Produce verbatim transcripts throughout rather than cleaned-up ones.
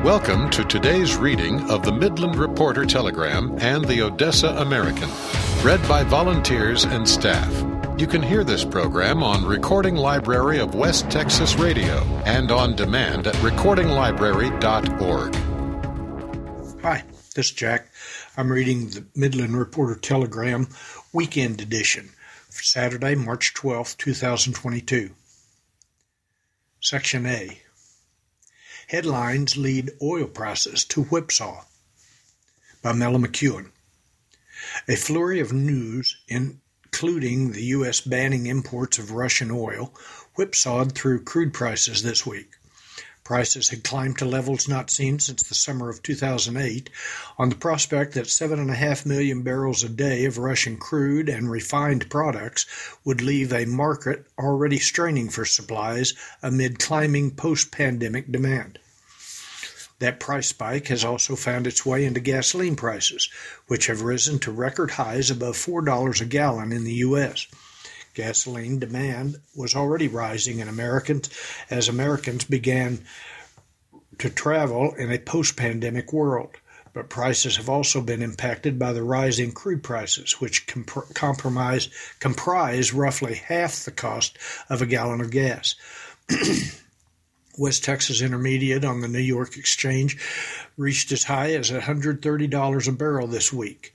Welcome to today's reading of the Midland Reporter Telegram and the Odessa American, read by volunteers and staff. You can hear this program on Recording Library of West Texas Radio and on demand at recording library dot org. Hi, this is Jack. I'm reading the Midland Reporter Telegram Weekend Edition for Saturday, March twelfth, twenty twenty-two. Section A. Headlines lead oil prices to whipsaw by Mella McEwen. A flurry of news, including the U S banning imports of Russian oil, whipsawed through crude prices this week. Prices had climbed to levels not seen since the summer of two thousand eight on the prospect that seven point five million barrels a day of Russian crude and refined products would leave a market already straining for supplies amid climbing post-pandemic demand. That price spike has also found its way into gasoline prices, which have risen to record highs above four dollars a gallon in the U S Gasoline demand was already rising in Americans as Americans began to travel in a post-pandemic world, but prices have also been impacted by the rising crude prices, which comp- compromise, comprise roughly half the cost of a gallon of gas. West Texas Intermediate on the New York Exchange reached as high as one hundred thirty dollars a barrel this week.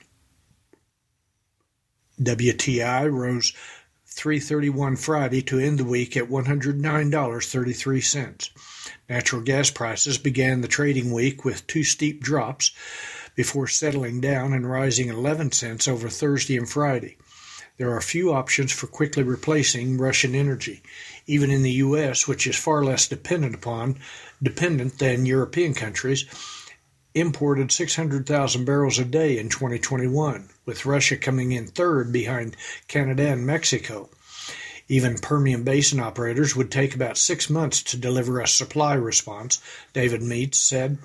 W T I rose three thirty-one Friday to end the week at one hundred nine dollars and thirty-three cents. Natural gas prices began the trading week with two steep drops before settling down and rising eleven cents over Thursday and Friday. There are few options for quickly replacing Russian energy, even in the U S, which is far less dependent upon dependent than European countries. Imported six hundred thousand barrels a day in twenty twenty-one, with Russia coming in third behind Canada and Mexico. Even Permian Basin operators would take about six months to deliver a supply response, David Meats said.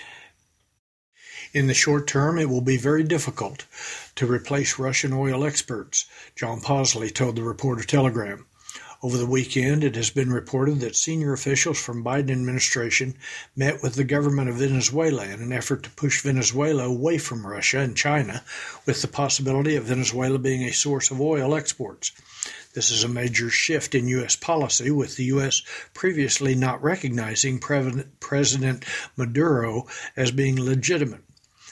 In the short term, it will be very difficult to replace Russian oil exports, John Posley told the Reporter Telegram. Over the weekend, it has been reported that senior officials from Biden administration met with the government of Venezuela in an effort to push Venezuela away from Russia and China, with the possibility of Venezuela being a source of oil exports. This is a major shift in U S policy, with the U S previously not recognizing President Maduro as being legitimate.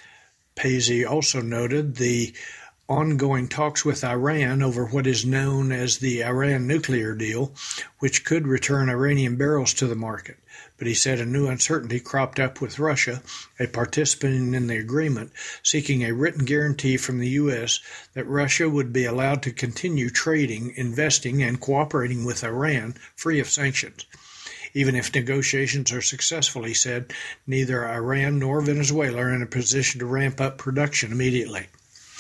Paisley also noted the ongoing talks with Iran over what is known as the Iran nuclear deal, which could return Iranian barrels to the market. But he said a new uncertainty cropped up with Russia, a participant in the agreement, seeking a written guarantee from the U S that Russia would be allowed to continue trading, investing, and cooperating with Iran free of sanctions. Even if negotiations are successful, he said, neither Iran nor Venezuela are in a position to ramp up production immediately.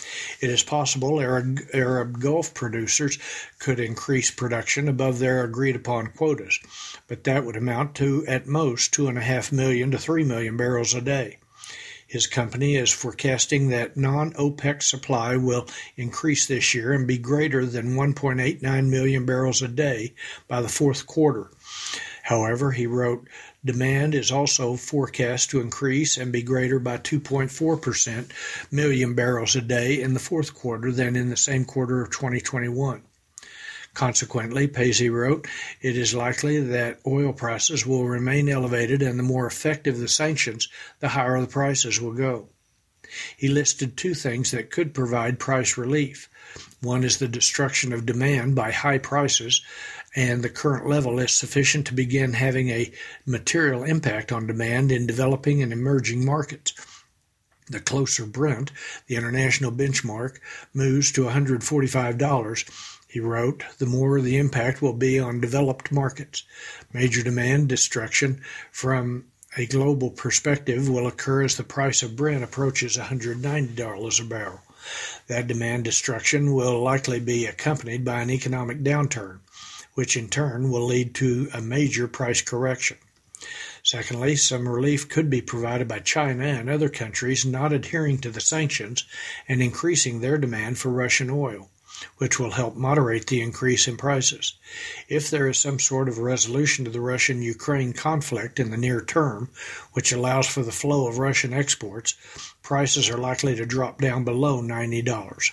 It is possible Arab, Arab Gulf producers could increase production above their agreed-upon quotas, but that would amount to, at most, two point five million to three million barrels a day. His company is forecasting that non-OPEC supply will increase this year and be greater than one point eight nine million barrels a day by the fourth quarter. However, he wrote, demand is also forecast to increase and be greater by two point four percent million barrels a day in the fourth quarter than in the same quarter of twenty twenty-one. Consequently, Paisley wrote, it is likely that oil prices will remain elevated, and the more effective the sanctions, the higher the prices will go. He listed two things that could provide price relief. One is the destruction of demand by high prices, and the current level is sufficient to begin having a material impact on demand in developing and emerging markets. The closer Brent, the international benchmark, moves to one hundred forty-five dollars, he wrote, the more the impact will be on developed markets. Major demand destruction from a global perspective will occur as the price of Brent approaches one hundred ninety dollars a barrel. That demand destruction will likely be accompanied by an economic downturn, which in turn will lead to a major price correction. Secondly, some relief could be provided by China and other countries not adhering to the sanctions and increasing their demand for Russian oil. which will help moderate the increase in prices. If there is some sort of resolution to the Russian-Ukraine conflict in the near term, which allows for the flow of Russian exports, prices are likely to drop down below ninety dollars.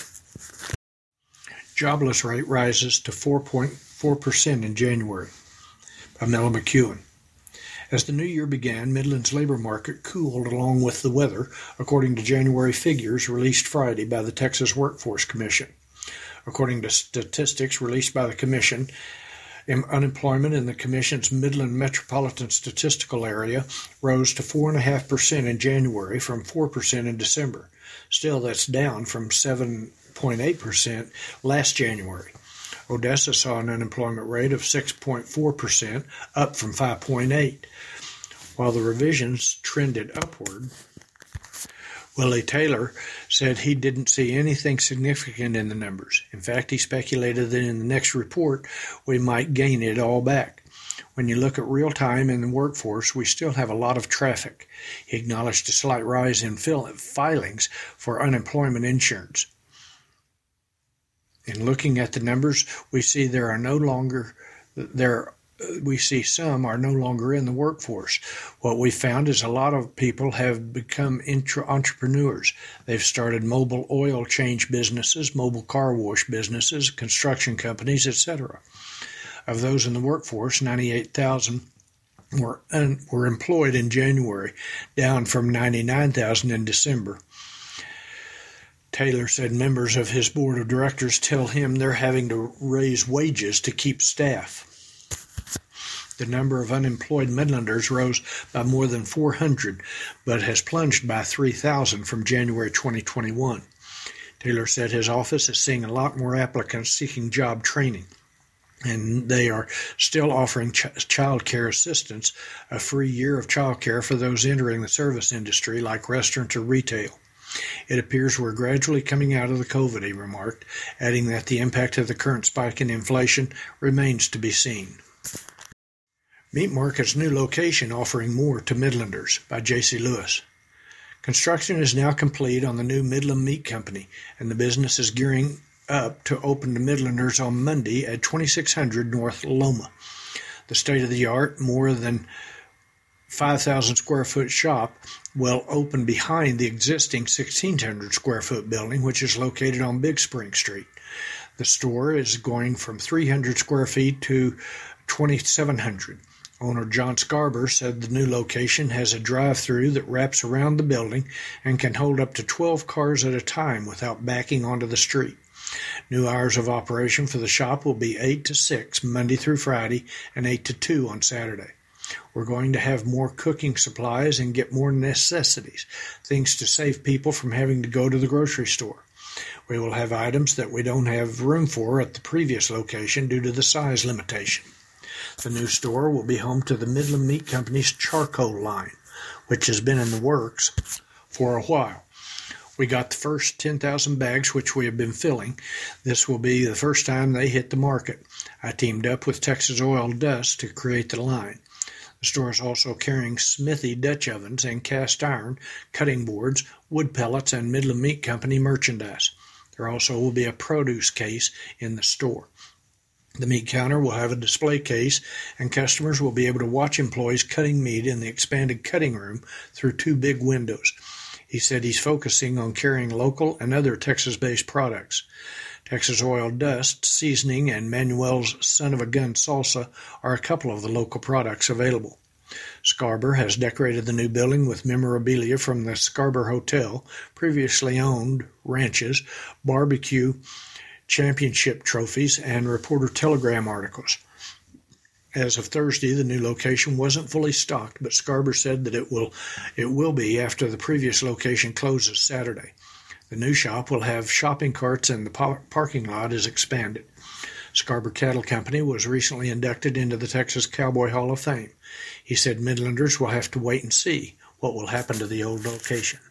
Jobless rate rises to four point four percent in January, by Mella McEwen. As the new year began, Midland's labor market cooled along with the weather, according to January figures released Friday by the Texas Workforce Commission. According to statistics released by the Commission, unemployment in the Commission's Midland Metropolitan Statistical Area rose to four point five percent in January from four percent in December. Still, that's down from seven point eight percent last January. Odessa saw an unemployment rate of six point four percent, up from five point eight percent. While the revisions trended upward, Willie Taylor said he didn't see anything significant in the numbers. In fact, he speculated that in the next report we might gain it all back. When you look at real time in the workforce, we still have a lot of traffic. He acknowledged a slight rise in filings for unemployment insurance. In looking at the numbers, we see there are no longer there. We see some are no longer in the workforce. What we found is a lot of people have become intra- entrepreneurs. They've started mobile oil change businesses, mobile car wash businesses, construction companies, et cetera. Of those in the workforce, ninety-eight thousand were un- were employed in January, down from ninety-nine thousand in December. Taylor said members of his board of directors tell him they're having to raise wages to keep staff. The number of unemployed Midlanders rose by more than four hundred, but has plunged by three thousand from January twenty twenty-one. Taylor said his office is seeing a lot more applicants seeking job training, and they are still offering ch- child care assistance, a free year of child care for those entering the service industry like restaurants or retail. It appears we're gradually coming out of the COVID, he remarked, adding that the impact of the current spike in inflation remains to be seen. Meat Market's new location offering more to Midlanders, by J C Lewis. Construction is now complete on the new Midland Meat Company, and the business is gearing up to open to Midlanders on Monday at twenty-six hundred North Loma. The state-of-the-art, more than five thousand square foot shop will open behind the existing sixteen hundred square foot building, which is located on Big Spring Street. The store is going from three hundred square feet to twenty-seven hundred. Owner John Scarber said the new location has a drive-through that wraps around the building and can hold up to twelve cars at a time without backing onto the street. New hours of operation for the shop will be eight to six Monday through Friday and eight to two on Saturday. We're going to have more cooking supplies and get more necessities, things to save people from having to go to the grocery store. We will have items that we don't have room for at the previous location due to the size limitation. The new store will be home to the Midland Meat Company's charcoal line, which has been in the works for a while. We got the first ten thousand bags, which we have been filling. This will be the first time they hit the market. I teamed up with Texas Oil Dust to create the line. The store is also carrying Smithy Dutch ovens and cast iron, cutting boards, wood pellets, and Midland Meat Company merchandise. There also will be a produce case in the store. The meat counter will have a display case, and customers will be able to watch employees cutting meat in the expanded cutting room through two big windows. He said he's focusing on carrying local and other Texas-based products. Texas Oil Dust, Seasoning, and Manuel's Son of a Gun Salsa are a couple of the local products available. Scarber has decorated the new building with memorabilia from the Scarber Hotel, previously owned ranches, barbecue, championship trophies, and Reporter Telegram articles. As of Thursday, the new location wasn't fully stocked, but Scarber said that it will it will be after the previous location closes Saturday. The new shop will have shopping carts and the par- parking lot is expanded. Scarber Cattle Company was recently inducted into the Texas Cowboy Hall of Fame. He said Midlanders will have to wait and see what will happen to the old location.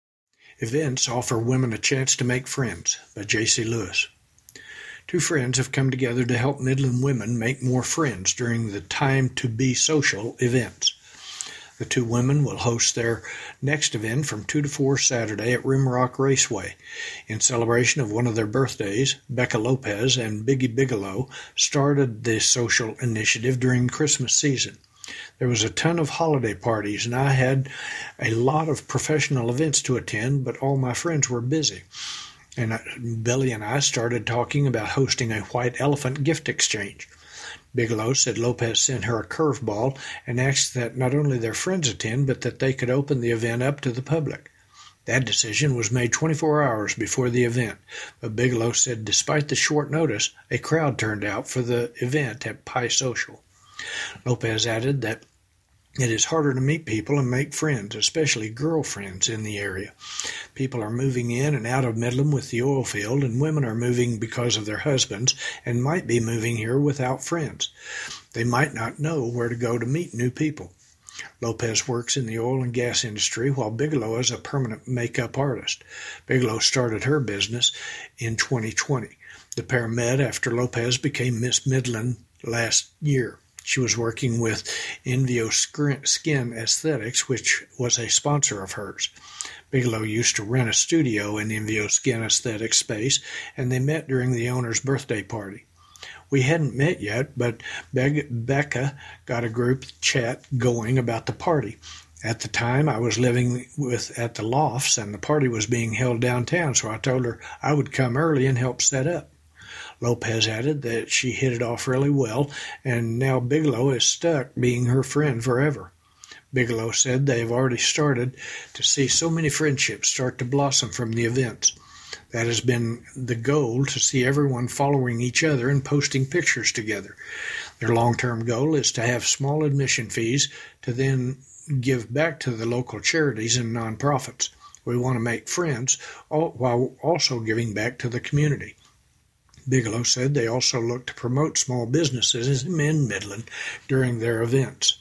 Events offer women a chance to make friends, by J C Lewis. Two friends have come together to help Midland women make more friends during the Time to Be Social events. The two women will host their next event from two to four Saturday at Rimrock Raceway. In celebration of one of their birthdays, Becca Lopez and Biggie Bigelow started this social initiative during Christmas season. There was a ton of holiday parties, and I had a lot of professional events to attend, but all my friends were busy. And Billy and I started talking about hosting a white elephant gift exchange. Bigelow said Lopez sent her a curveball and asked that not only their friends attend, but that they could open the event up to the public. That decision was made twenty-four hours before the event, but Bigelow said despite the short notice, a crowd turned out for the event at Pi Social. Lopez added that it is harder to meet people and make friends, especially girlfriends in the area. People are moving in and out of Midland with the oil field, and women are moving because of their husbands and might be moving here without friends. They might not know where to go to meet new people. Lopez works in the oil and gas industry, while Bigelow is a permanent makeup artist. Bigelow started her business in twenty twenty. The pair met after Lopez became Miss Midland last year. She was working with Envio Skin Aesthetics, which was a sponsor of hers. Bigelow used to rent a studio in Envio Skin Aesthetics space, and they met during the owner's birthday party. We hadn't met yet, but Be- Becca got a group chat going about the party. At the time, I was living with at the Lofts, and the party was being held downtown, so I told her I would come early and help set up. Lopez added that she hit it off really well, and now Bigelow is stuck being her friend forever. Bigelow said they have already started to see so many friendships start to blossom from the events. That has been the goal, to see everyone following each other and posting pictures together. Their long-term goal is to have small admission fees to then give back to the local charities and nonprofits. We want to make friends while also giving back to the community. Bigelow said they also look to promote small businesses in Midland during their events.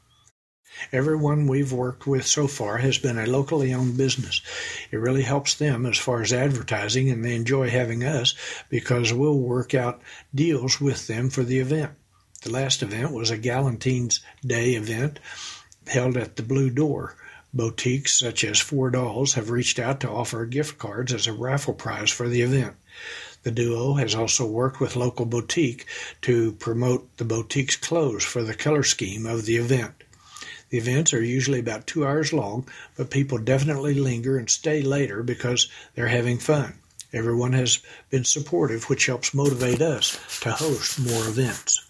Everyone we've worked with so far has been a locally owned business. It really helps them as far as advertising, and they enjoy having us because we'll work out deals with them for the event. The last event was a Galentine's Day event held at the Blue Door. Boutiques such as Four Dolls have reached out to offer gift cards as a raffle prize for the event. The duo has also worked with local boutique to promote the boutique's clothes for the color scheme of the event. The events are usually about two hours long, but people definitely linger and stay later because they're having fun. Everyone has been supportive, which helps motivate us to host more events.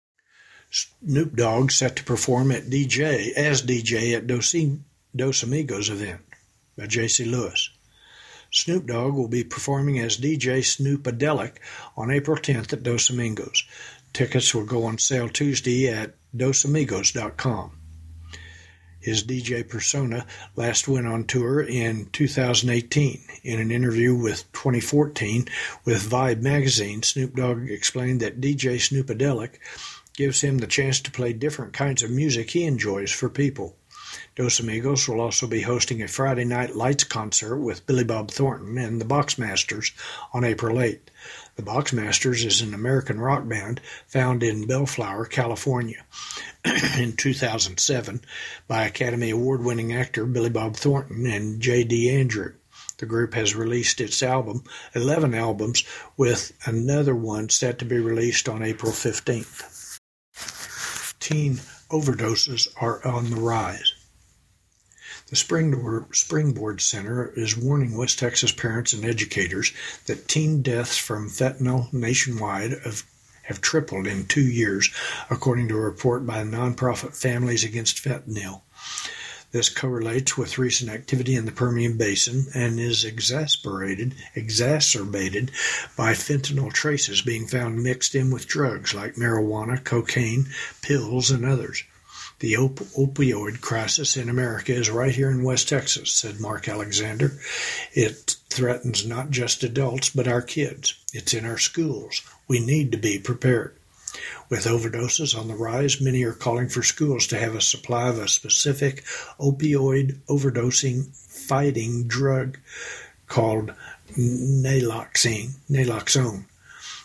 Snoop Dogg set to perform at D J as D J at Dos, Dos Amigos event by J C Lewis. Snoop Dogg will be performing as D J Snoopadelic on April tenth at Dos Amigos. Tickets will go on sale Tuesday at dos amigos dot com. His D J persona last went on tour in two thousand eighteen. In an interview with twenty fourteen with Vibe magazine, Snoop Dogg explained that D J Snoopadelic gives him the chance to play different kinds of music he enjoys for people. Dos Amigos will also be hosting a Friday Night Lights concert with Billy Bob Thornton and the Boxmasters on April eighth. The Boxmasters is an American rock band found in Bellflower, California in two thousand seven by Academy Award-winning actor Billy Bob Thornton and J D Andrew. The group has released its album, eleven albums, with another one set to be released on April fifteenth. Teen overdoses are on the rise. The Springboard Center is warning West Texas parents and educators that teen deaths from fentanyl nationwide have, have tripled in two years, according to a report by nonprofit Families Against Fentanyl. This correlates with recent activity in the Permian Basin and is exacerbated, exacerbated by fentanyl traces being found mixed in with drugs like marijuana, cocaine, pills, and others. The op- opioid crisis in America is right here in West Texas, said Mark Alexander. It threatens not just adults, but our kids. It's in our schools. We need to be prepared. With overdoses on the rise, many are calling for schools to have a supply of a specific opioid overdosing fighting drug called naloxone. naloxone.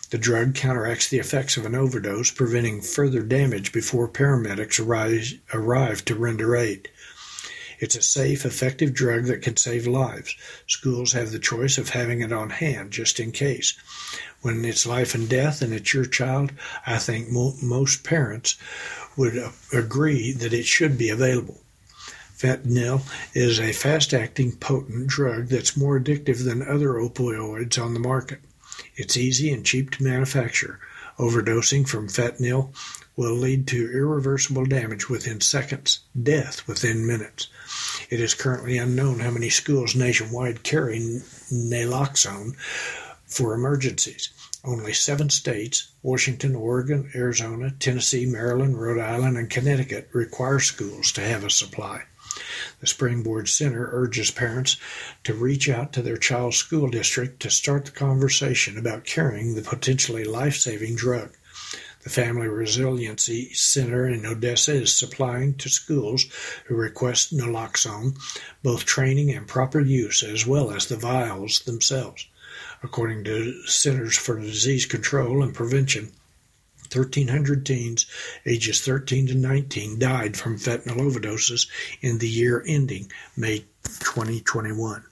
The drug counteracts the effects of an overdose, preventing further damage before paramedics arrive, arrive to render aid. It's a safe, effective drug that can save lives. Schools have the choice of having it on hand, just in case. When it's life and death and it's your child, I think mo- most parents would uh, agree that it should be available. Fentanyl is a fast-acting, potent drug that's more addictive than other opioids on the market. It's easy and cheap to manufacture. Overdosing from fentanyl will lead to irreversible damage within seconds, death within minutes. It is currently unknown how many schools nationwide carry naloxone for emergencies. Only seven states, Washington, Oregon, Arizona, Tennessee, Maryland, Rhode Island, and Connecticut, require schools to have a supply. The Springboard Center urges parents to reach out to their child's school district to start the conversation about carrying the potentially life-saving drug. The Family Resiliency Center in Odessa is supplying to schools who request naloxone both training and proper use, as well as the vials themselves. According to Centers for Disease Control and Prevention, thirteen hundred teens ages thirteen to nineteen died from fentanyl overdoses in the year ending May twenty twenty-one.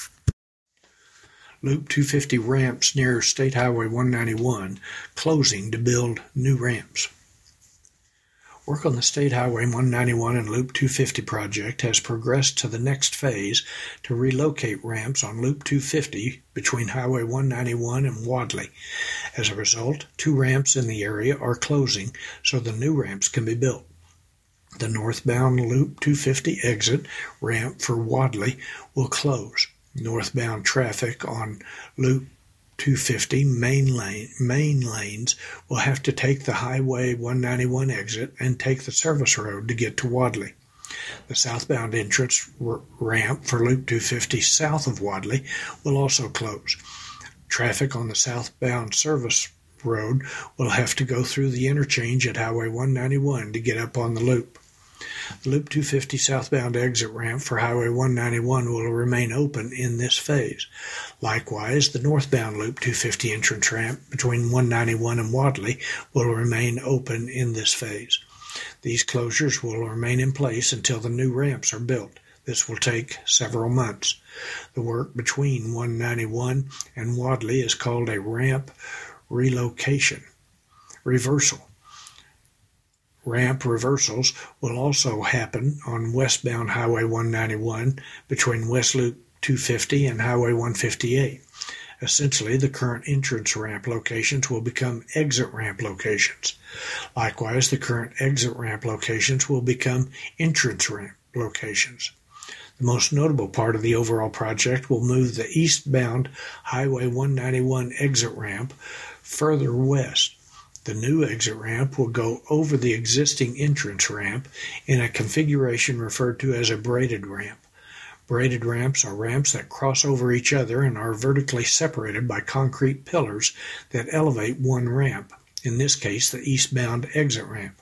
Loop two fifty ramps near State Highway one ninety-one closing to build new ramps. Work on the State Highway one ninety-one and Loop two fifty project has progressed to the next phase to relocate ramps on Loop two fifty between Highway one ninety-one and Wadley. As a result, two ramps in the area are closing so the new ramps can be built. The northbound Loop two fifty exit ramp for Wadley will close. Northbound traffic on Loop two fifty main lane main lanes will have to take the Highway one ninety-one exit and take the service road to get to Wadley. The southbound entrance r- ramp for Loop two fifty south of Wadley will also close. Traffic on the southbound service road will have to go through the interchange at Highway one ninety-one to get up on the loop. The Loop two fifty southbound exit ramp for Highway one ninety-one will remain open in this phase. Likewise, the northbound Loop two fifty entrance ramp between one ninety-one and Wadley will remain open in this phase. These closures will remain in place until the new ramps are built. This will take several months. The work between one ninety-one and Wadley is called a ramp relocation reversal. Ramp reversals will also happen on westbound Highway one ninety-one between West Loop two fifty and Highway one fifty-eight. Essentially, the current entrance ramp locations will become exit ramp locations. Likewise, the current exit ramp locations will become entrance ramp locations. The most notable part of the overall project will move the eastbound Highway one ninety-one exit ramp further west. The new exit ramp will go over the existing entrance ramp in a configuration referred to as a braided ramp. Braided ramps are ramps that cross over each other and are vertically separated by concrete pillars that elevate one ramp, in this case the eastbound exit ramp.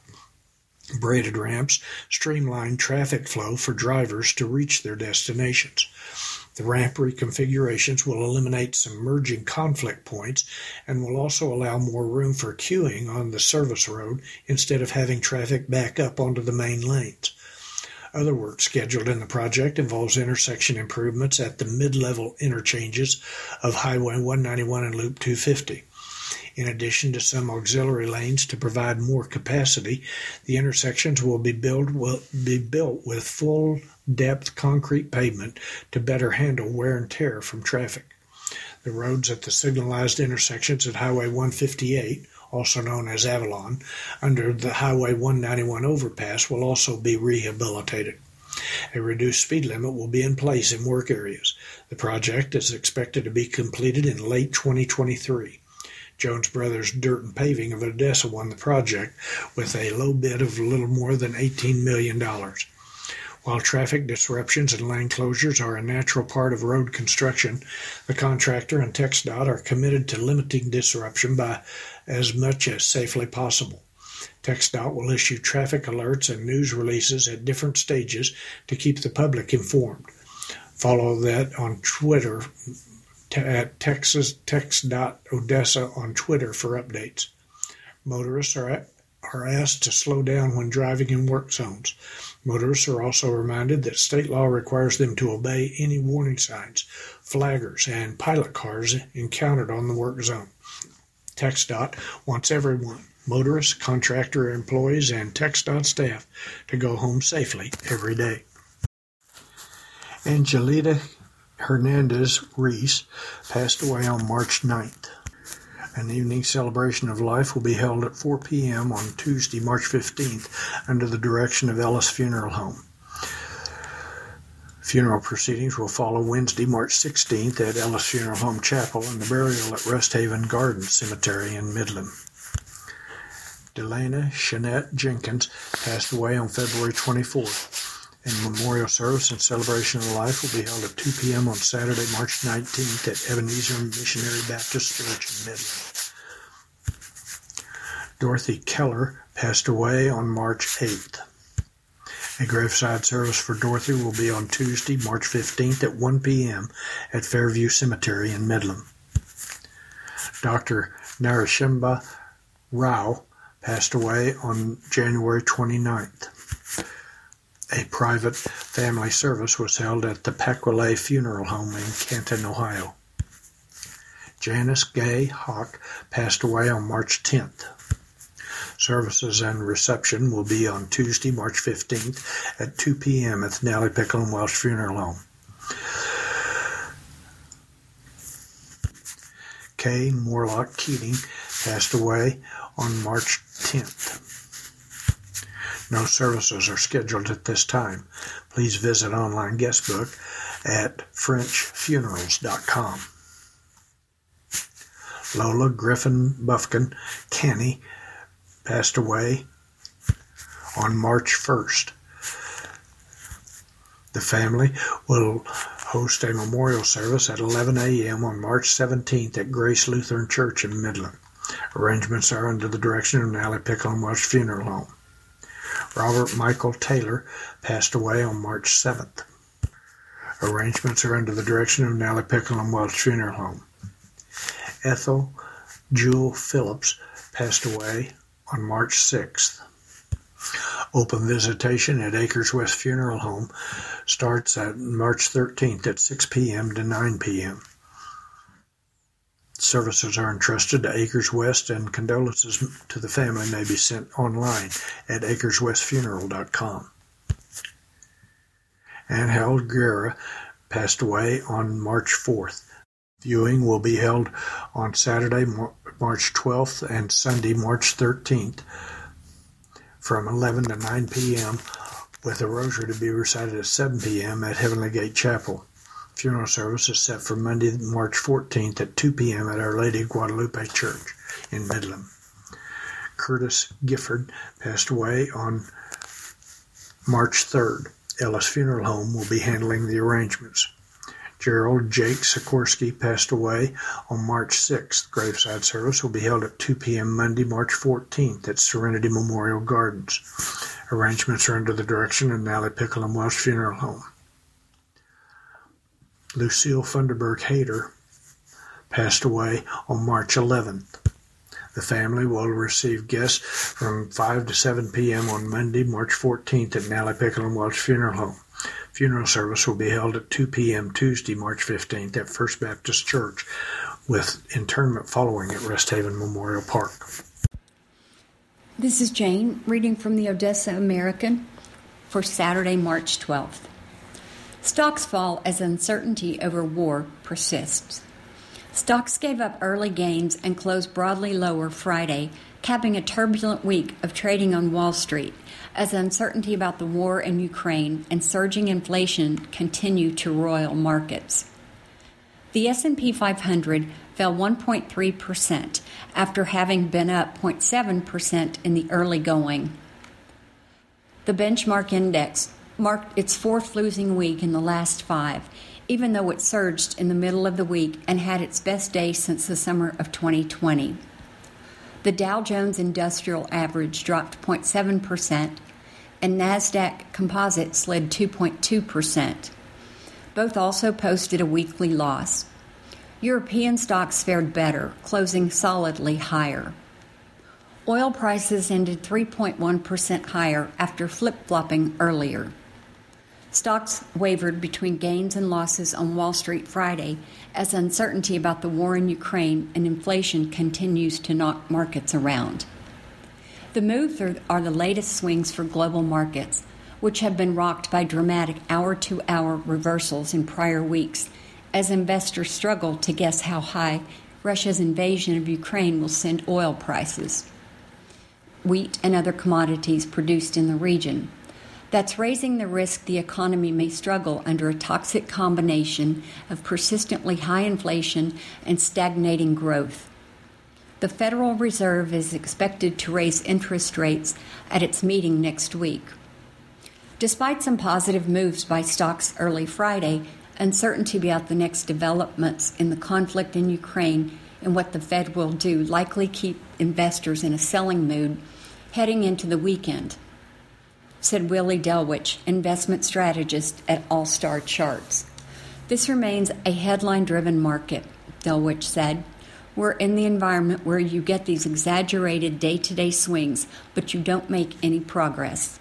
Braided ramps streamline traffic flow for drivers to reach their destinations. The ramp reconfigurations will eliminate some merging conflict points and will also allow more room for queuing on the service road instead of having traffic back up onto the main lanes. Other work scheduled in the project involves intersection improvements at the mid-level interchanges of Highway one ninety-one and Loop two fifty. In addition to some auxiliary lanes to provide more capacity, the intersections will be built will be built with full-depth concrete pavement to better handle wear and tear from traffic. The roads at the signalized intersections at Highway one fifty-eight, also known as Avalon, under the Highway one ninety-one overpass will also be rehabilitated. A reduced speed limit will be in place in work areas. The project is expected to be completed in late twenty twenty-three. Jones Brothers Dirt and Paving of Odessa won the project with a low bid of a little more than eighteen million dollars. While traffic disruptions and lane closures are a natural part of road construction, the contractor and TxDOT are committed to limiting disruption by as much as safely possible. TxDOT will issue traffic alerts and news releases at different stages to keep the public informed. Follow that on Twitter, at Texas text dot Odessa on Twitter for updates. Motorists are, at, are asked to slow down when driving in work zones. Motorists are also reminded that state law requires them to obey any warning signs, flaggers, and pilot cars encountered on the work zone. TxDOT wants everyone, motorists, contractor employees, and TxDOT staff, to go home safely every day. Angelita Hernandez Reese passed away on March ninth. An evening celebration of life will be held at four p.m. on Tuesday, March fifteenth, under the direction of Ellis Funeral Home. Funeral proceedings will follow Wednesday, March sixteenth at Ellis Funeral Home Chapel, and the burial at Rest Haven Gardens Cemetery in Midland. Delana Shanette Jenkins passed away on February twenty-fourth. A memorial service and celebration of life will be held at two p.m. on Saturday, March nineteenth at Ebenezer Missionary Baptist Church in Midland. Dorothy Keller passed away on March eighth. A graveside service for Dorothy will be on Tuesday, March fifteenth at one p.m. at Fairview Cemetery in Midland. Doctor Narashimba Rao passed away on January twenty-ninth. A private family service was held at the Paquillet Funeral Home in Canton, Ohio. Janice Gay Hawk passed away on March tenth. Services and reception will be on Tuesday, March fifteenth at two p.m. at the Nellie Pickle and Welch Funeral Home. Kay Morlock Keating passed away on March tenth. No services are scheduled at this time. Please visit online guest book at french funerals dot com. Lola Griffin Buffkin Canny passed away on March first. The family will host a memorial service at eleven a.m. on March seventeenth at Grace Lutheran Church in Midland. Arrangements are under the direction of Nellie Pickle and Welch Funeral Home. Robert Michael Taylor passed away on March seventh. Arrangements are under the direction of Nellie Pickle and Welch Funeral Home. Ethel Jewel Phillips passed away on March sixth. Open visitation at Acres West Funeral Home starts at March thirteenth at six p.m. to nine p.m. Services are entrusted to Acres West, and condolences to the family may be sent online at acres west funeral dot com. Angel Guerra passed away on March fourth. Viewing will be held on Saturday, March twelfth and Sunday, March thirteenth from eleven to nine p.m. with a rosary to be recited at seven p.m. at Heavenly Gate Chapel. Funeral service is set for Monday, March fourteenth at two p.m. at Our Lady of Guadalupe Church in Midland. Curtis Gifford passed away on March third. Ellis Funeral Home will be handling the arrangements. Gerald Jake Sikorsky passed away on March sixth. Graveside service will be held at two p.m. Monday, March fourteenth at Serenity Memorial Gardens. Arrangements are under the direction of Nellie Pickle and Welch Funeral Home. Lucille Funderburg Hayter passed away on March eleventh. The family will receive guests from five to seven p.m. on Monday, March fourteenth at Nellie Pickle and Welch Funeral Home. Funeral service will be held at two p.m. Tuesday, March fifteenth at First Baptist Church, with interment following at Rest Haven Memorial Park. This is Jane, reading from the Odessa American for Saturday, March twelfth. Stocks fall as uncertainty over war persists. Stocks gave up early gains and closed broadly lower Friday, capping a turbulent week of trading on Wall Street as uncertainty about the war in Ukraine and surging inflation continue to roil markets. The S and P five hundred fell one point three percent after having been up zero point seven percent in the early going. The benchmark index marked its fourth losing week in the last five, even though it surged in the middle of the week and had its best day since the summer of twenty twenty. The Dow Jones Industrial Average dropped zero point seven percent, and NASDAQ Composite slid two point two percent. Both also posted a weekly loss. European stocks fared better, closing solidly higher. Oil prices ended three point one percent higher after flip-flopping earlier. Stocks wavered between gains and losses on Wall Street Friday as uncertainty about the war in Ukraine and inflation continues to knock markets around. The moves are, are the latest swings for global markets, which have been rocked by dramatic hour-to-hour reversals in prior weeks as investors struggle to guess how high Russia's invasion of Ukraine will send oil prices, wheat and other commodities produced in the region. That's raising the risk the economy may struggle under a toxic combination of persistently high inflation and stagnating growth. The Federal Reserve is expected to raise interest rates at its meeting next week. Despite some positive moves by stocks early Friday, uncertainty about the next developments in the conflict in Ukraine and what the Fed will do likely keep investors in a selling mood heading into the weekend, said Willie Delwich, investment strategist at All Star Charts. This remains a headline-driven market, Delwich said. We're in the environment where you get these exaggerated day-to-day swings, but you don't make any progress.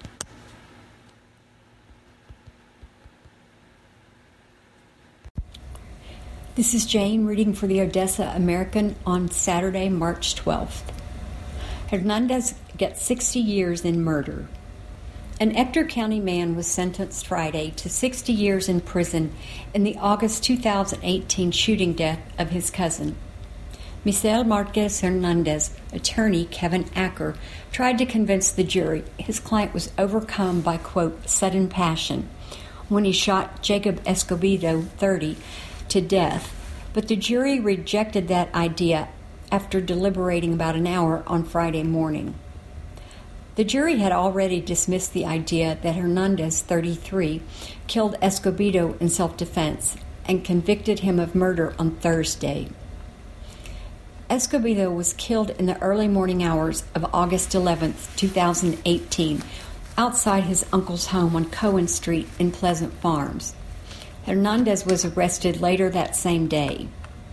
This is Jane reading for the Odessa American on Saturday, March twelfth. Hernandez gets sixty years in murder. An Ector County man was sentenced Friday to sixty years in prison in the August two thousand eighteen shooting death of his cousin. Misael Marquez Hernandez, attorney Kevin Acker, tried to convince the jury his client was overcome by, quote, sudden passion when he shot Jacob Escobedo, thirty, to death, but the jury rejected that idea after deliberating about an hour on Friday morning. The jury had already dismissed the idea that Hernandez, thirty-three, killed Escobedo in self-defense and convicted him of murder on Thursday. Escobedo was killed in the early morning hours of August eleventh, two thousand eighteen, outside his uncle's home on Cohen Street in Pleasant Farms. Hernandez was arrested later that same day.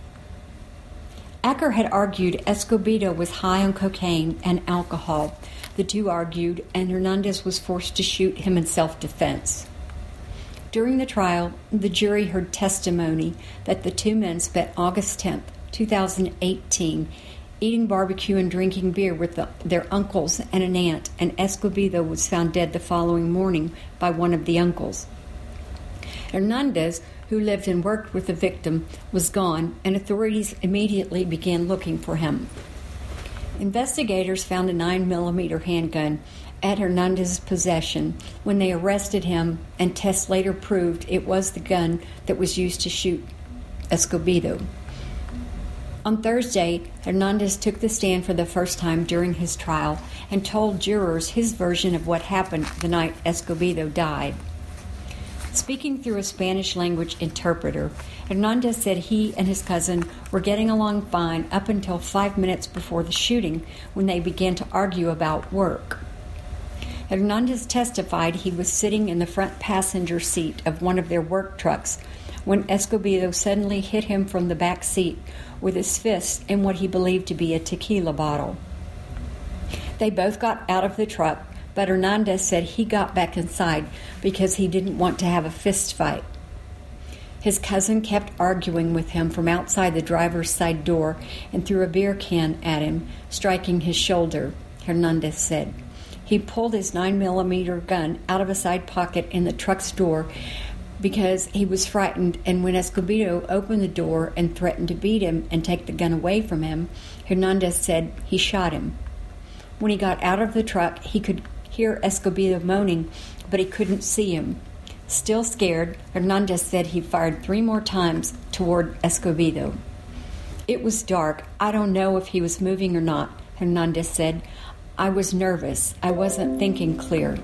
Acker had argued Escobedo was high on cocaine and alcohol. The two argued, and Hernandez was forced to shoot him in self-defense. During the trial, the jury heard testimony that the two men spent August tenth, two thousand eighteen, eating barbecue and drinking beer with the, their uncles and an aunt, and Escobedo was found dead the following morning by one of the uncles. Hernandez, who lived and worked with the victim, was gone, and authorities immediately began looking for him. Investigators found a nine millimeter handgun at Hernandez's possession when they arrested him, and tests later proved it was the gun that was used to shoot Escobedo. On Thursday, Hernandez took the stand for the first time during his trial and told jurors his version of what happened the night Escobedo died. Speaking through a Spanish-language interpreter, Hernandez said he and his cousin were getting along fine up until five minutes before the shooting when they began to argue about work. Hernandez testified he was sitting in the front passenger seat of one of their work trucks when Escobedo suddenly hit him from the back seat with his fist in what he believed to be a tequila bottle. They both got out of the truck, but Hernandez said he got back inside because he didn't want to have a fist fight. His cousin kept arguing with him from outside the driver's side door and threw a beer can at him, striking his shoulder, Hernandez said. He pulled his nine millimeter gun out of a side pocket in the truck's door because he was frightened, and when Escobedo opened the door and threatened to beat him and take the gun away from him, Hernandez said he shot him. When he got out of the truck, he could hear Escobedo moaning, but he couldn't see him. Still scared, Hernandez said he fired three more times toward Escobedo. It was dark. I don't know if he was moving or not, Hernandez said. I was nervous. I wasn't thinking clear.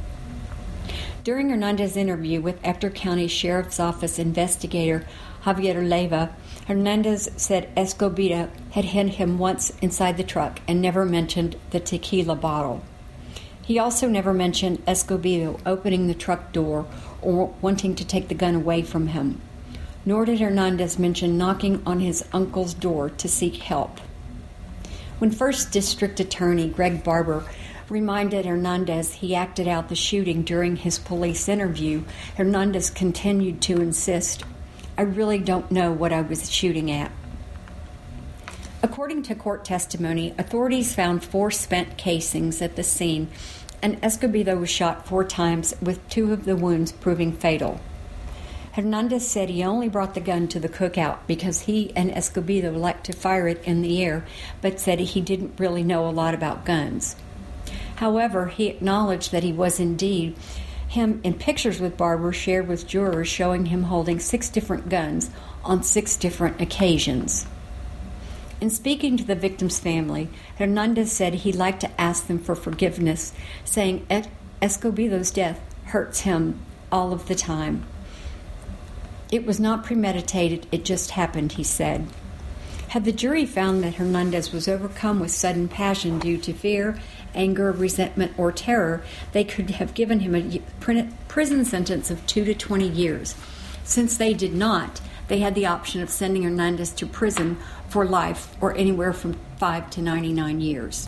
During Hernandez's interview with Ector County Sheriff's Office investigator Javier Leyva, Hernandez said Escobedo had hit him once inside the truck and never mentioned the tequila bottle. He also never mentioned Escobedo opening the truck door or wanting to take the gun away from him. nor did Hernandez mention knocking on his uncle's door to seek help. When First District Attorney Greg Barber reminded Hernandez he acted out the shooting during his police interview, Hernandez continued to insist, "I really don't know what I was shooting at." According to court testimony, authorities found four spent casings at the scene, and Escobedo was shot four times, with two of the wounds proving fatal. Hernandez said he only brought the gun to the cookout because he and Escobedo liked to fire it in the air, but said he didn't really know a lot about guns. However, he acknowledged that he was indeed him in pictures with Barber shared with jurors showing him holding six different guns on six different occasions. In speaking to the victim's family, Hernandez said he'd like to ask them for forgiveness, saying Escobedo's death hurts him all of the time. "It was not premeditated, it just happened," he said. Had the jury found that Hernandez was overcome with sudden passion due to fear, anger, resentment, or terror, they could have given him a prison sentence of two to twenty years. Since they did not, they had the option of sending Hernandez to prison for life or anywhere from five to ninety-nine years.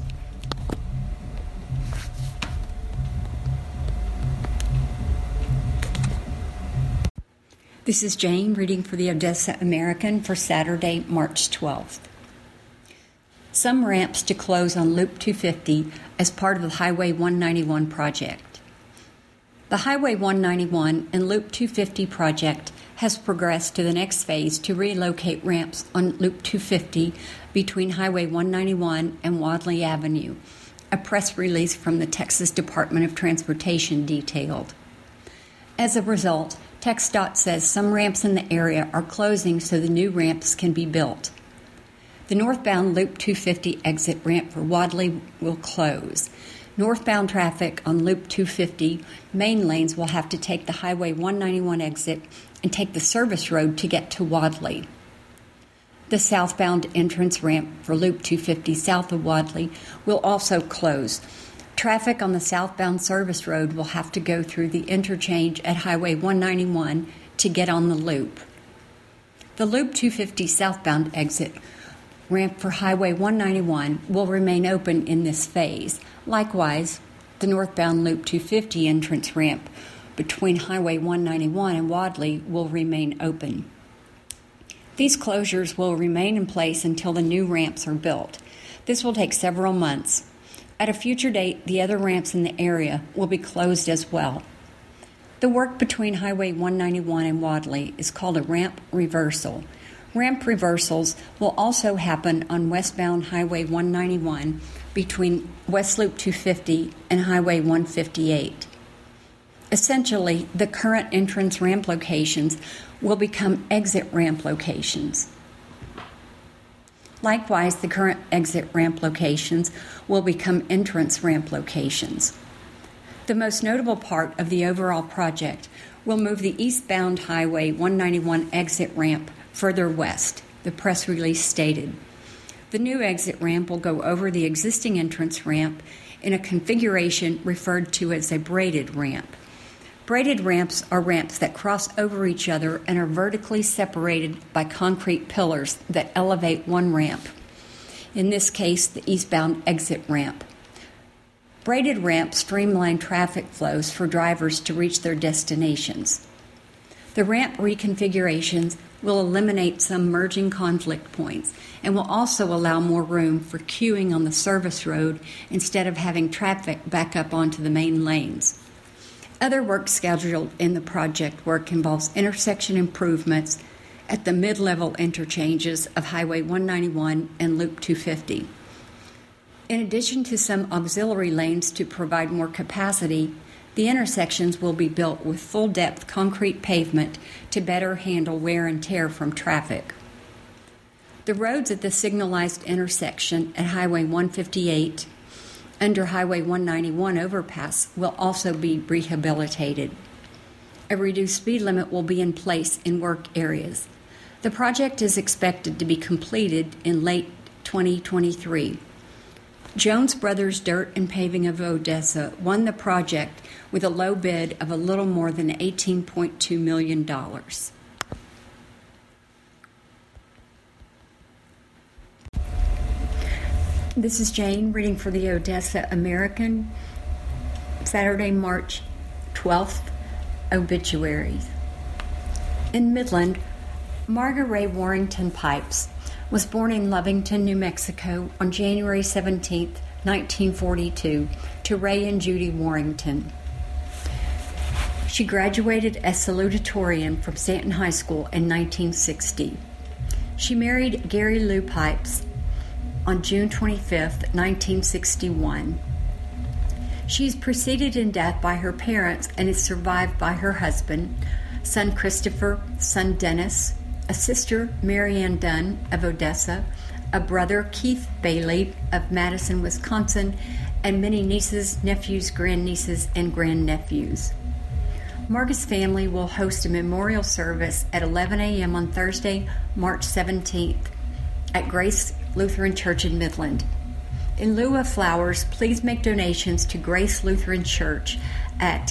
This is Jane reading for the Odessa American for Saturday, March twelfth. Some ramps to close on Loop two fifty as part of the Highway one ninety-one project. The Highway one ninety-one and Loop two fifty project has progressed to the next phase to relocate ramps on Loop two fifty between Highway one ninety-one and Wadley Avenue, a press release from the Texas Department of Transportation detailed. As a result, TxDOT says some ramps in the area are closing so the new ramps can be built. The northbound Loop two fifty exit ramp for Wadley will close. Northbound traffic on Loop two fifty main lanes will have to take the Highway one ninety-one exit and take the service road to get to Wadley. The southbound entrance ramp for Loop two fifty south of Wadley will also close. Traffic on the southbound service road will have to go through the interchange at Highway one ninety-one to get on the loop. The Loop two fifty southbound exit ramp for Highway one ninety-one will remain open in this phase. Likewise, the northbound Loop two fifty entrance ramp between Highway one ninety-one and Wadley will remain open. These closures will remain in place until the new ramps are built. This will take several months. At a future date, the other ramps in the area will be closed as well. The work between Highway one ninety-one and Wadley is called a ramp reversal. Ramp reversals will also happen on westbound Highway one ninety-one between West Loop two fifty and Highway one fifty-eight. Essentially, the current entrance ramp locations will become exit ramp locations. Likewise, the current exit ramp locations will become entrance ramp locations. The most notable part of the overall project will move the eastbound Highway one ninety-one exit ramp further west, the press release stated. The new exit ramp will go over the existing entrance ramp in a configuration referred to as a braided ramp. Braided ramps are ramps that cross over each other and are vertically separated by concrete pillars that elevate one ramp, in this case, the eastbound exit ramp. Braided ramps streamline traffic flows for drivers to reach their destinations. The ramp reconfigurations will eliminate some merging conflict points and will also allow more room for queuing on the service road instead of having traffic back up onto the main lanes. Other work scheduled in the project work involves intersection improvements at the mid-level interchanges of Highway one ninety-one and Loop two fifty. In addition to some auxiliary lanes to provide more capacity, the intersections will be built with full-depth concrete pavement to better handle wear and tear from traffic. The roads at the signalized intersection at Highway one fifty-eight under Highway one ninety-one overpass will also be rehabilitated. A reduced speed limit will be in place in work areas. The project is expected to be completed in late twenty twenty-three. Jones Brothers Dirt and Paving of Odessa won the project with a low bid of a little more than eighteen point two million dollars. This is Jane reading for the Odessa American, Saturday, March twelfth, obituaries. In Midland, Margaret Ray Warrington Pipes was born in Lovington, New Mexico on January seventeenth, nineteen forty-two, to Ray and Judy Warrington. She graduated as salutatorian from Stanton High School in nineteen sixty. She married Gary Lou Pipes on June twenty-fifth, nineteen sixty-one. She is preceded in death by her parents and is survived by her husband, son Christopher, son Dennis, a sister, Mary Ann Dunn of Odessa, a brother, Keith Bailey of Madison, Wisconsin, and many nieces, nephews, grandnieces, and grandnephews. Margaret's family will host a memorial service at eleven a.m. on Thursday, March seventeenth at Grace Lutheran Church in Midland. In lieu of flowers, please make donations to Grace Lutheran Church at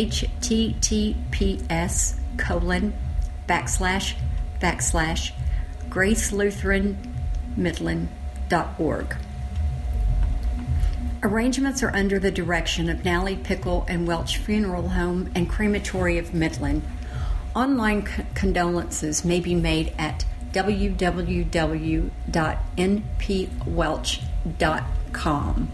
https colon backslash backslash grace lutheran midland dot org. Arrangements are under the direction of Nally Pickle and Welch Funeral Home and Crematory of Midland. Online c- condolences may be made at w w w dot n p welch dot com.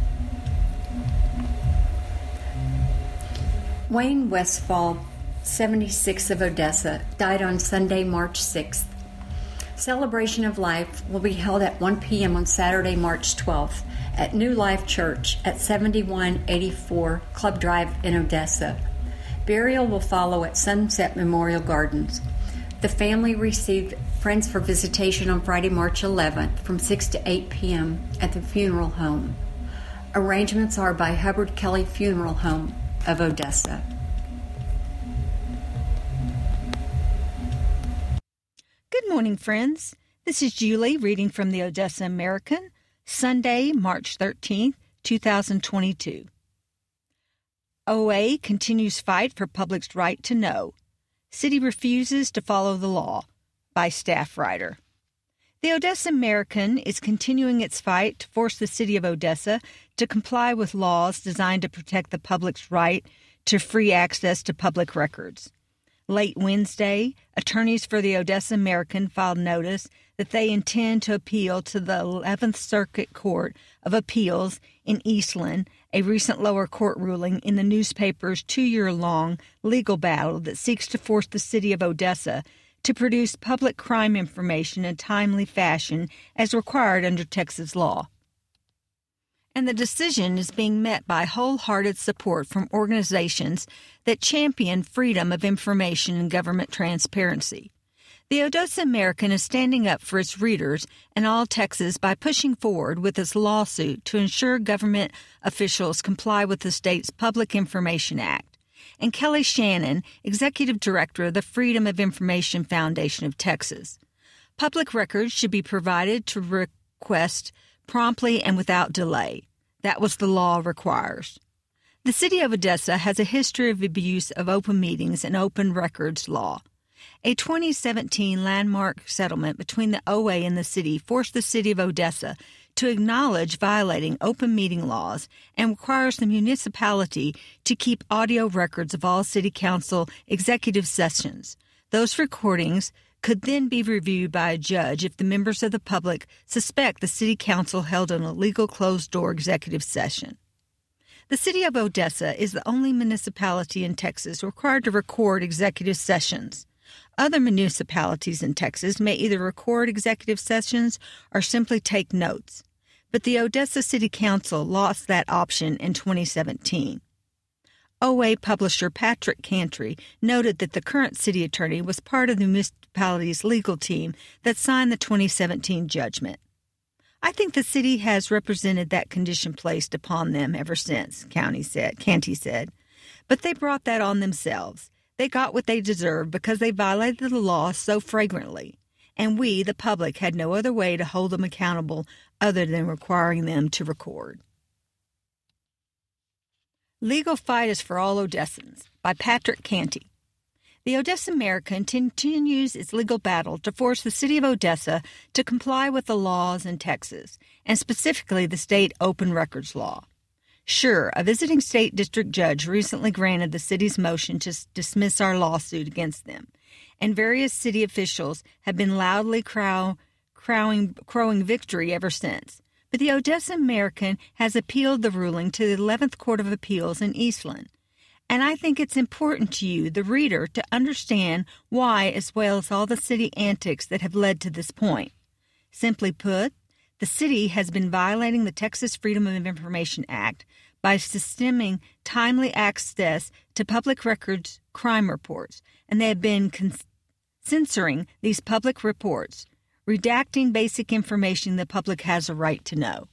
Wayne Westfall, seventy-six, of Odessa, died on Sunday, March sixth. Celebration of Life will be held at one p.m. on Saturday, March twelfth at New Life Church at seventy-one eighty-four Club Drive in Odessa. Burial will follow at Sunset Memorial Gardens. The family received friends for visitation on Friday, March eleventh from six to eight p.m. at the funeral home. Arrangements are by Hubbard Kelly Funeral Home of Odessa. Good morning, friends. This is Julie reading from the Odessa American, Sunday, March thirteenth, twenty twenty-two. O A continues fight for public's right to know. City refuses to follow the law, by staff writer. The Odessa American is continuing its fight to force the city of Odessa to comply with laws designed to protect the public's right to free access to public records. Late Wednesday, attorneys for the Odessa American filed notice that they intend to appeal to the eleventh Circuit Court of Appeals in Eastland, a recent lower court ruling in the newspaper's two-year-long legal battle that seeks to force the city of Odessa to produce public crime information in a timely fashion as required under Texas law. And the decision is being met by wholehearted support from organizations that champion freedom of information and government transparency. The Odessa American is standing up for its readers and all Texas by pushing forward with its lawsuit to ensure government officials comply with the state's Public Information Act. And Kelly Shannon, Executive Director of the Freedom of Information Foundation of Texas. Public records should be provided to request promptly and without delay. That was the law requires. The city of Odessa has a history of abuse of open meetings and open records law. A twenty seventeen landmark settlement between the O A and the city forced the city of Odessa to acknowledge violating open meeting laws and requires the municipality to keep audio records of all city council executive sessions. Those recordings could then be reviewed by a judge if the members of the public suspect the city council held an illegal closed-door executive session. The city of Odessa is the only municipality in Texas required to record executive sessions. Other municipalities in Texas may either record executive sessions or simply take notes, but the Odessa City Council lost that option in twenty seventeen. O A publisher Patrick Cantry noted that the current city attorney was part of the municipality's legal team that signed the twenty seventeen judgment. I think the city has represented that condition placed upon them ever since, County said, Canty said. But they brought that on themselves. They got what they deserved because they violated the law so flagrantly, and we, the public, had no other way to hold them accountable other than requiring them to record. Legal Fight is for All Odessans by Patrick Canty. The Odessa American continues its legal battle to force the city of Odessa to comply with the laws in Texas, and specifically the state open records law. Sure, a visiting state district judge recently granted the city's motion to dismiss our lawsuit against them, and various city officials have been loudly crow, crowing, crowing victory ever since. But the Odessa American has appealed the ruling to the eleventh Court of Appeals in Eastland. And I think it's important to you, the reader, to understand why, as well as all the city antics that have led to this point. Simply put, the city has been violating the Texas Freedom of Information Act by systeming timely access to public records crime reports, and they have been cons- censoring these public reports, redacting basic information the public has a right to know.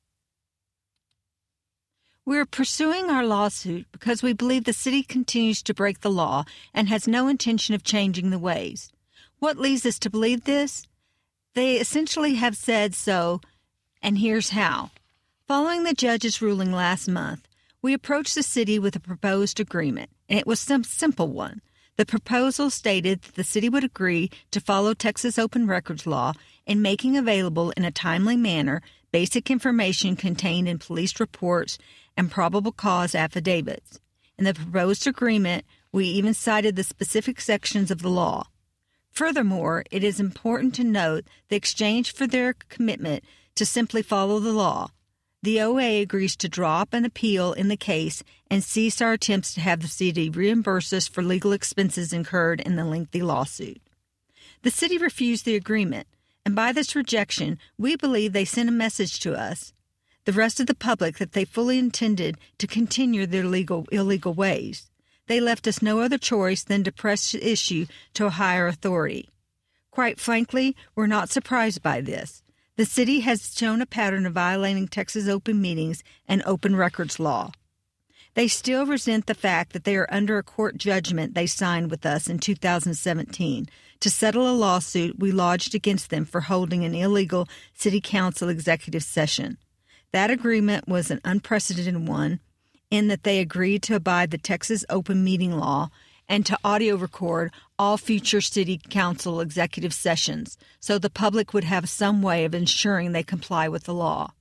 We're pursuing our lawsuit because we believe the city continues to break the law and has no intention of changing the ways. What leads us to believe this? They essentially have said so, and here's how. Following the judge's ruling last month, we approached the city with a proposed agreement, and it was some simple one. The proposal stated that the city would agree to follow Texas open records law in making available in a timely manner basic information contained in police reports and probable cause affidavits. In the proposed agreement, we even cited the specific sections of the law. Furthermore, it is important to note the exchange for their commitment to simply follow the law. The O A agrees to drop an appeal in the case and cease our attempts to have the city reimburse us for legal expenses incurred in the lengthy lawsuit. The city refused the agreement, and by this rejection, we believe they sent a message to us, the rest of the public, that they fully intended to continue their legal illegal ways. They left us no other choice than to press the issue to a higher authority. Quite frankly, we're not surprised by this. The city has shown a pattern of violating Texas open meetings and open records law. They still resent the fact that they are under a court judgment they signed with us in two thousand seventeen to settle a lawsuit we lodged against them for holding an illegal city council executive session. That agreement was an unprecedented one in that they agreed to abide the Texas open meeting law and to audio record all future city council executive sessions so the public would have some way of ensuring they comply with the law.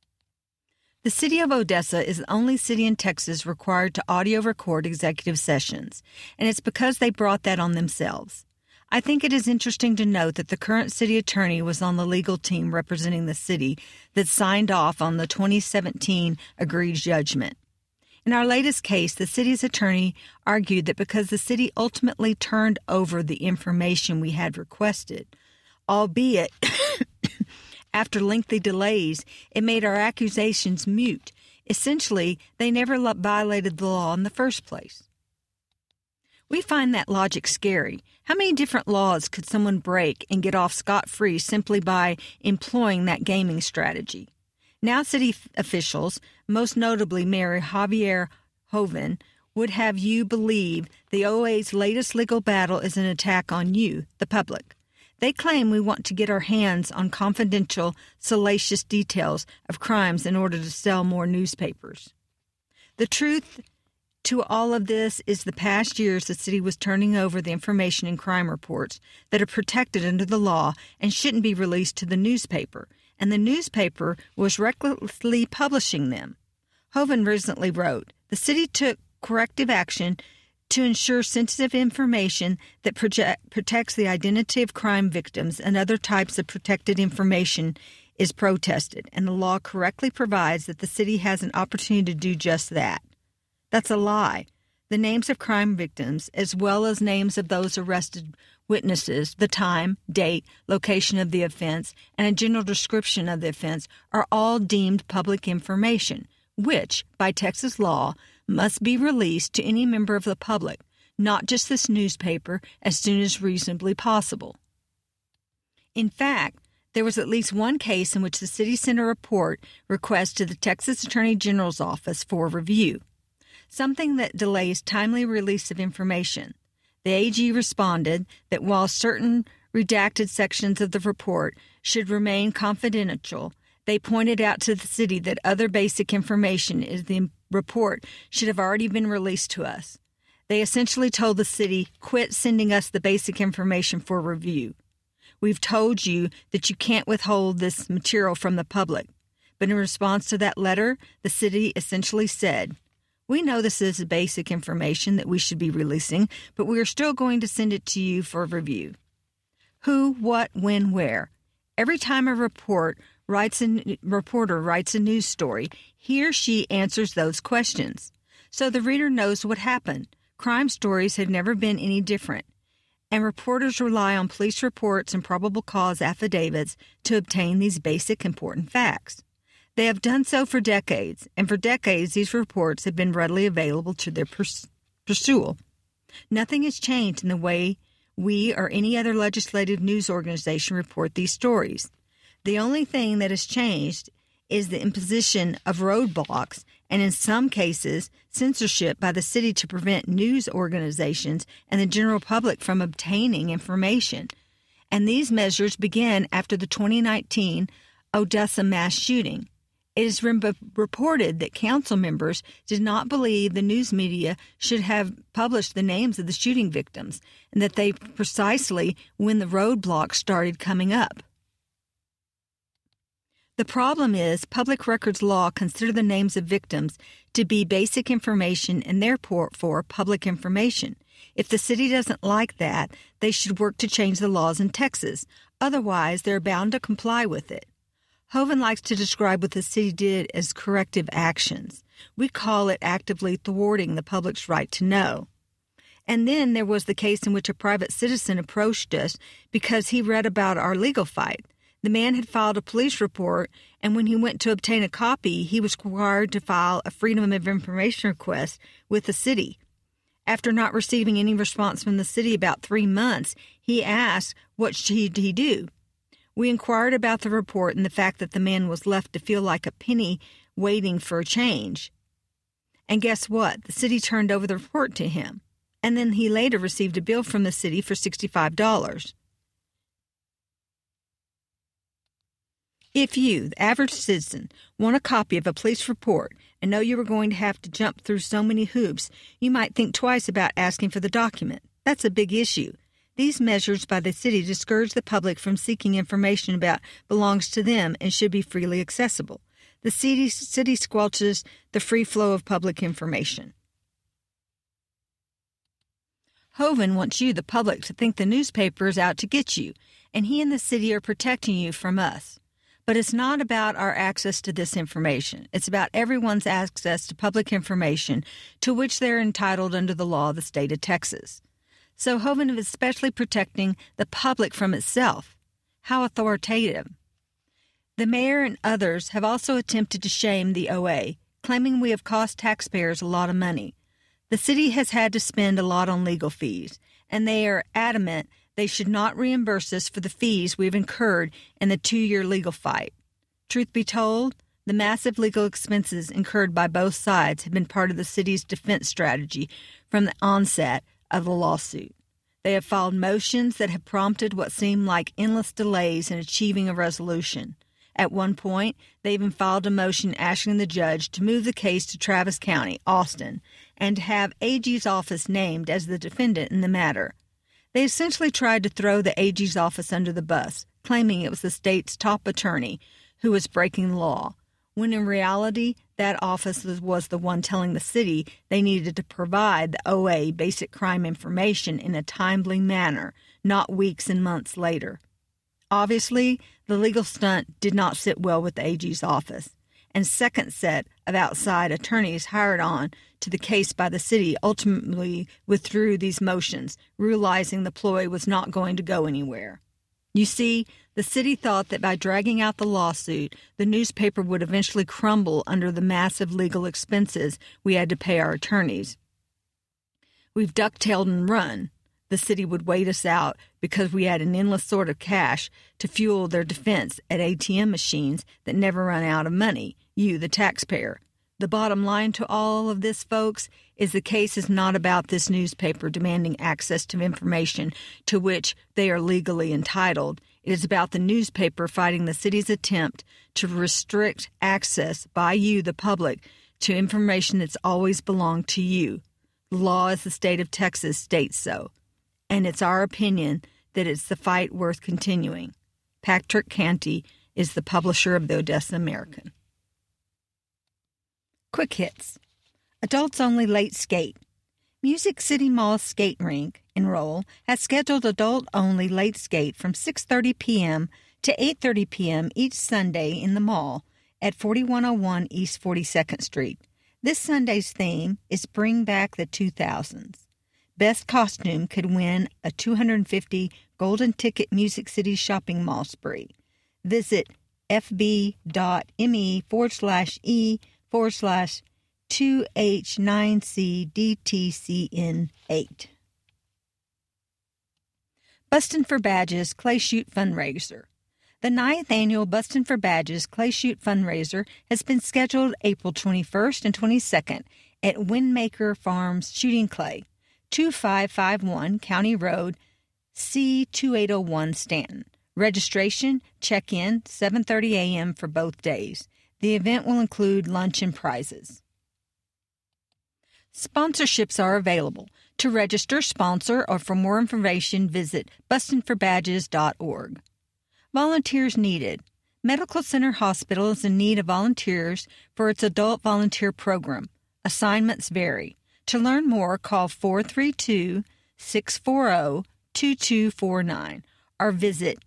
The city of Odessa is the only city in Texas required to audio record executive sessions, and it's because they brought that on themselves. I think it is interesting to note that the current city attorney was on the legal team representing the city that signed off on the twenty seventeen agreed judgment. In our latest case, the city's attorney argued that because the city ultimately turned over the information we had requested, albeit after lengthy delays, it made our accusations moot. Essentially, they never violated the law in the first place. We find that logic scary. How many different laws could someone break and get off scot-free simply by employing that gaming strategy? Now city f- officials, most notably Mayor Javier Hoven, would have you believe the O A's latest legal battle is an attack on you, the public. They claim we want to get our hands on confidential, salacious details of crimes in order to sell more newspapers. The truth to all of this is the past years the city was turning over the information in crime reports that are protected under the law and shouldn't be released to the newspaper, and the newspaper was recklessly publishing them. Hoven recently wrote, "The city took corrective action to ensure sensitive information that project, protects the identity of crime victims and other types of protected information is protested, and the law correctly provides that the city has an opportunity to do just that." That's a lie. The names of crime victims, as well as names of those arrested witnesses, the time, date, location of the offense, and a general description of the offense are all deemed public information, which, by Texas law, must be released to any member of the public, not just this newspaper, as soon as reasonably possible. In fact, there was at least one case in which the city sent a report request to the Texas Attorney General's office for review, something that delays timely release of information. The A G responded that while certain redacted sections of the report should remain confidential, they pointed out to the city that other basic information in the report should have already been released to us. They essentially told the city, quit sending us the basic information for review. We've told you that you can't withhold this material from the public. But in response to that letter, the city essentially said, we know this is basic information that we should be releasing, but we are still going to send it to you for review. Who, what, when, where. Every time a report writes a, reporter writes a news story, he or she answers those questions. So the reader knows what happened. Crime stories have never been any different, and reporters rely on police reports and probable cause affidavits to obtain these basic important facts. They have done so for decades, and for decades these reports have been readily available to their pers- pursual. Nothing has changed in the way we or any other legislative news organization report these stories. The only thing that has changed is the imposition of roadblocks and, in some cases, censorship by the city to prevent news organizations and the general public from obtaining information. And these measures began after the twenty nineteen Odessa mass shooting. It has been reported that council members did not believe the news media should have published the names of the shooting victims, and that they precisely when the roadblocks started coming up. The problem is public records law consider the names of victims to be basic information and therefore for public information. If the city doesn't like that, they should work to change the laws in Texas. Otherwise, they're bound to comply with it. Hovind likes to describe what the city did as corrective actions. We call it actively thwarting the public's right to know. And then there was the case in which a private citizen approached us because he read about our legal fight. The man had filed a police report, and when he went to obtain a copy, he was required to file a Freedom of Information request with the city. After not receiving any response from the city about three months, he asked what should he do. We inquired about the report and the fact that the man was left to feel like a penny waiting for a change. And guess what? The city turned over the report to him, and then he later received a bill from the city for sixty-five dollars. If you, the average citizen, want a copy of a police report and know you are going to have to jump through so many hoops, you might think twice about asking for the document. That's a big issue. These measures by the city discourage the public from seeking information about belongs to them and should be freely accessible. The city, city squelches the free flow of public information. Hovind wants you, the public, to think the newspaper is out to get you, and he and the city are protecting you from us. But it's not about our access to this information. It's about everyone's access to public information to which they're entitled under the law of the state of Texas. So Hovind is especially protecting the public from itself. How authoritative. The mayor and others have also attempted to shame the O A, claiming we have cost taxpayers a lot of money. The city has had to spend a lot on legal fees, and they are adamant they should not reimburse us for the fees we've incurred in the two-year legal fight. Truth be told, the massive legal expenses incurred by both sides have been part of the city's defense strategy from the onset of the lawsuit. They have filed motions that have prompted what seemed like endless delays in achieving a resolution. At one point, they even filed a motion asking the judge to move the case to Travis County, Austin, and to have A G's office named as the defendant in the matter. They essentially tried to throw the A G's office under the bus, claiming it was the state's top attorney who was breaking the law, when in reality, that office was the one telling the city they needed to provide the O A basic crime information in a timely manner, not weeks and months later. Obviously, the legal stunt did not sit well with the A G's office, and second set of outside attorneys hired on to the case by the city ultimately withdrew these motions, realizing the ploy was not going to go anywhere. You see, the city thought that by dragging out the lawsuit, the newspaper would eventually crumble under the massive legal expenses we had to pay our attorneys. We've ducktailed and run. The city would wait us out because we had an endless sort of cash to fuel their defense at A T M machines that never run out of money, you, the taxpayer. The bottom line to all of this, folks, is the case is not about this newspaper demanding access to information to which they are legally entitled. It is about the newspaper fighting the city's attempt to restrict access by you, the public, to information that's always belonged to you. law as the state of Texas states so, and it's our opinion that it's the fight worth continuing. Patrick Canty is the publisher of the Odessa American. Quick hits. Adults only late skate. Music City Mall skate rink and roll has scheduled adult-only late skate from six thirty p.m. to eight thirty p.m. each Sunday in the mall at forty-one oh one East forty-second Street. This Sunday's theme is Bring Back the two thousands. Best costume could win a two hundred fifty Golden Ticket Music City shopping mall spree. Visit fb.me forward slash e forward slash 2H9CDTCN8. Bustin' for Badges Clay Shoot Fundraiser. The ninth annual Bustin' for Badges Clay Shoot Fundraiser has been scheduled April twenty-first and twenty-second at Windmaker Farms Shooting Clay, twenty-five fifty-one County Road, C twenty-eight oh one, Stanton. Registration, check-in, seven thirty a.m. for both days. The event will include lunch and prizes. Sponsorships are available. To register, sponsor, or for more information, visit bustin for badges dot org. Volunteers needed. Medical Center Hospital is in need of volunteers for its adult volunteer program. Assignments vary. To learn more, call four three two, six four zero, two two four nine or visit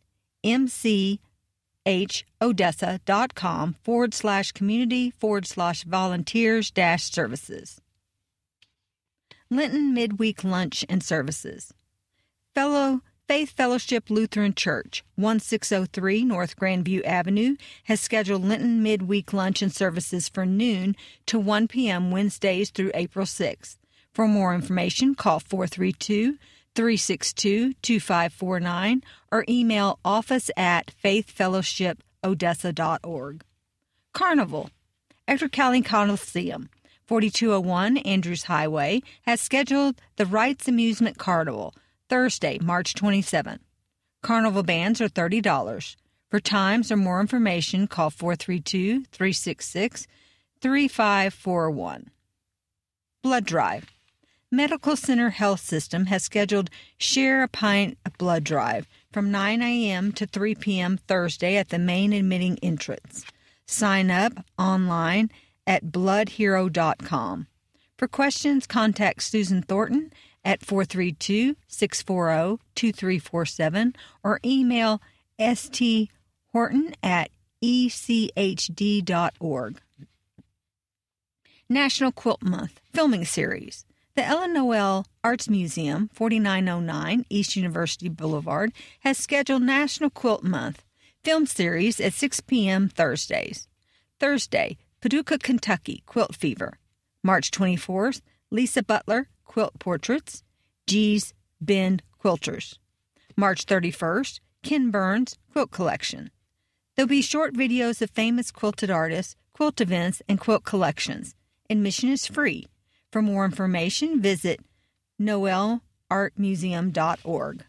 mchodessa.com forward slash community forward slash volunteers dash services. Linton Midweek Lunch and Services. Fellow Faith Fellowship Lutheran Church, sixteen oh three North Grandview Avenue, has scheduled Linton Midweek Lunch and Services for noon to one p.m. Wednesdays through April sixth. For more information, call four three two, three six two, two five four nine or email office at faith fellowship odessa dot org. Carnival. Ector County Coliseum, forty-two oh one Andrews Highway, has scheduled the Wrights Amusement Carnival, Thursday, March twenty-seventh. Carnival bands are thirty dollars. For times or more information, call four three two, three six six, three five four one. Blood Drive. Medical Center Health System has scheduled Share a Pint of Blood Drive from nine a.m. to three p.m. Thursday at the main admitting entrance. Sign up online at blood hero dot com. For questions, contact Susan Thornton at four three two, six four zero, two three four seven or email sthorton at e c h d dot org. National Quilt Month Filming Series. The Ellen Noel Arts Museum, forty-nine oh nine East University Boulevard, has scheduled National Quilt Month film series at six p.m. Thursdays. Thursday, Paducah, Kentucky, Quilt Fever. March twenty-fourth, Lisa Butler, Quilt Portraits, G's Bend Quilters. March thirty-first, Ken Burns, Quilt Collection. There'll be short videos of famous quilted artists, quilt events, and quilt collections. Admission is free. For more information, visit noel art museum dot org.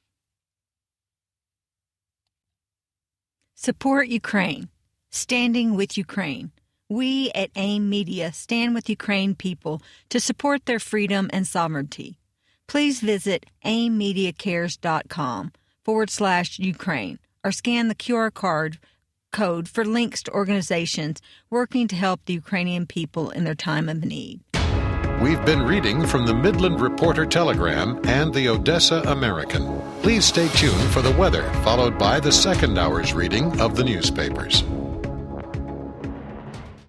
Support Ukraine. Standing with Ukraine. We at AIM Media stand with Ukraine people to support their freedom and sovereignty. Please visit aim media cares dot com forward slash Ukraine or scan the Q R code code for links to organizations working to help the Ukrainian people in their time of need. We've been reading from the Midland Reporter Telegram and the Odessa American. Please stay tuned for the weather, followed by the second hour's reading of the newspapers.